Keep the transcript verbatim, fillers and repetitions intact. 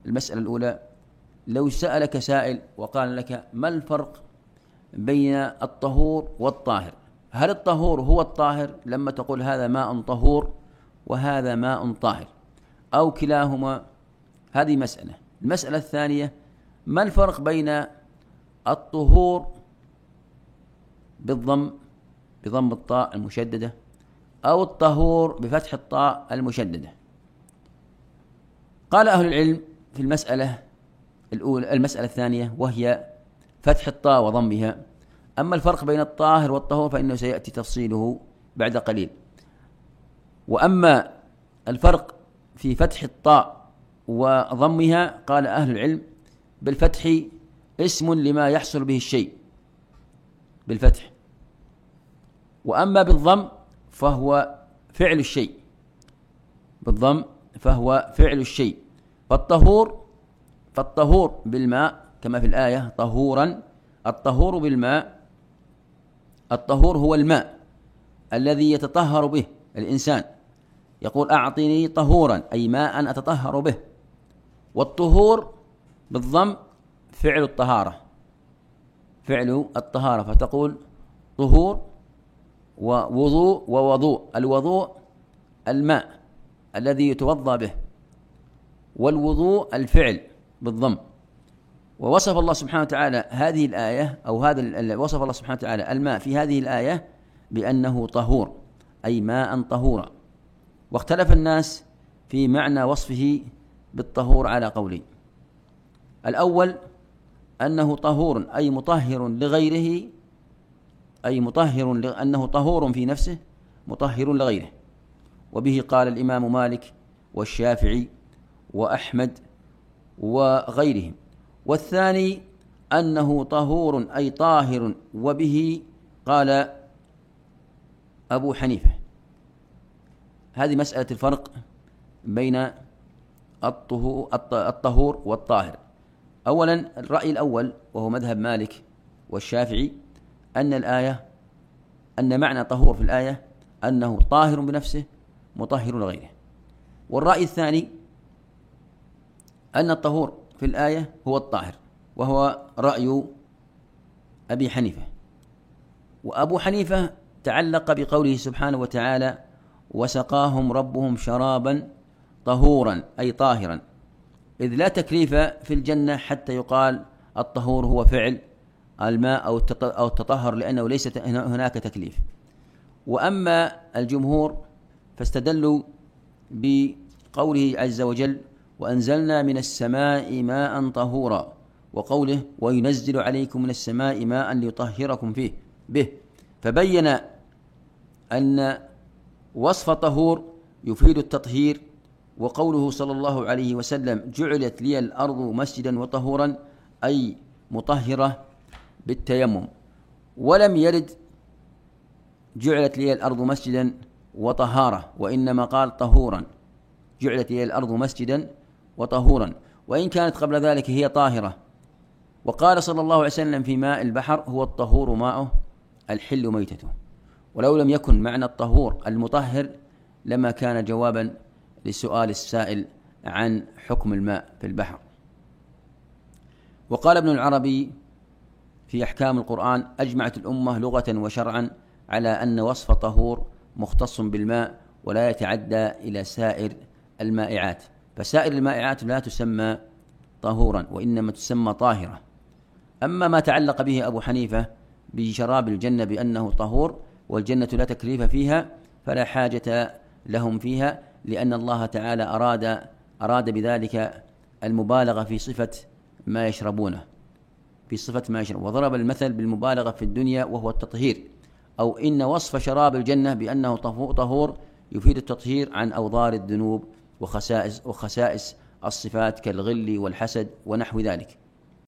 المسألة الأولى: لو سألك سائل وقال لك ما الفرق بين الطهور والطاهر؟ هل الطهور هو الطاهر لما تقول هذا ماء طهور وهذا ماء طاهر، أو كلاهما؟ هذه مسألة. المسألة الثانية: ما الفرق بين الطهور بالضم بضم الطاء المشددة أو الطهور بفتح الطاء المشددة؟ قال أهل العلم في المسألة الأولى المسألة الثانية وهي فتح الطاء وضمها. أما الفرق بين الطاهر والطهور فإنه سيأتي تفصيله بعد قليل. وأما الفرق في فتح الطاء وضمها قال أهل العلم: بالفتح اسم لما يحصل به الشيء بالفتح، وأما بالضم فهو فعل الشيء بالضم فهو فعل الشيء. فالطهور فالطهور بالماء كما في الآية طهورا. الطهور بالماء، الطهور هو الماء الذي يتطهر به الإنسان، يقول أعطني طهورا أي ماء أتطهر به. والطهور بالضم فعل الطهارة فعل الطهارة فتقول طهور ووضوء ووضوء. الوضوء الماء الذي يتوضأ به، والوضوء الفعل بالضم. ووصف الله سبحانه وتعالى هذه الآية أو هذا وصف الله سبحانه وتعالى الماء في هذه الآية بأنه طهور أي ماء طهورا. واختلف الناس في معنى وصفه بالطهور على قولين: الأول أنه طهور أي مطهر لغيره، أي مطهر أنه طهور في نفسه مطهر لغيره، وبه قال الإمام مالك والشافعي وأحمد وغيرهم. والثاني أنه طهور أي طاهر، وبه قال أبو حنيفة. هذه مسألة الفرق بين الطهور والطاهر. أولا الرأي الأول وهو مذهب مالك والشافعي أن الآية أن معنى طهور في الآية أنه طاهر بنفسه مطهر لغيره. والرأي الثاني أن الطهور في الآية هو الطاهر، وهو رأي أبي حنيفة. وأبو حنيفة تعلق بقوله سبحانه وتعالى: وسقاهم ربهم شرابا طهورا أي طاهرا، إذ لا تكليف في الجنة حتى يقال الطهور هو فعل الماء أو التطهر، لأنه ليس هناك تكليف. وأما الجمهور فاستدلوا بقوله عز وجل: وأنزلنا من السماء ماء طهورا، وقوله: وينزل عليكم من السماء ماء ليطهركم فيه به، فبين أن وصف طهور يفيد التطهير. وقوله صلى الله عليه وسلم: جعلت لي الأرض مسجدا وطهورا أي مطهرة بالتيمم، ولم يرد جعلت لي الأرض مسجدا وطهارة، وإنما قال طهورا. جعلت لي الأرض مسجدا وطهورا، وإن كانت قبل ذلك هي طاهرة. وقال صلى الله عليه وسلم في ماء البحر: هو الطهور ماؤه الحل ميتته. ولو لم يكن معنى الطهور المطهر لما كان جوابا لسؤال السائل عن حكم الماء في البحر. وقال ابن العربي في أحكام القرآن: أجمعت الأمة لغة وشرعا على أن وصف طهور مختص بالماء ولا يتعدى إلى سائر المائعات، فسائر المائعات لا تسمى طهورا وإنما تسمى طاهرة. أما ما تعلق به أبو حنيفة بشراب الجنة بأنه طهور والجنة لا تكليف فيها فلا حاجة لهم فيها، لأن الله تعالى أراد أراد بذلك المبالغة في صفة ما يشربونه في صفة ما يشرب، وضرب المثل بالمبالغة في الدنيا وهو التطهير، أو إن وصف شراب الجنة بأنه طهور يفيد التطهير عن أوضار الذنوب وخسائس وخسائس الصفات كالغل والحسد ونحو ذلك.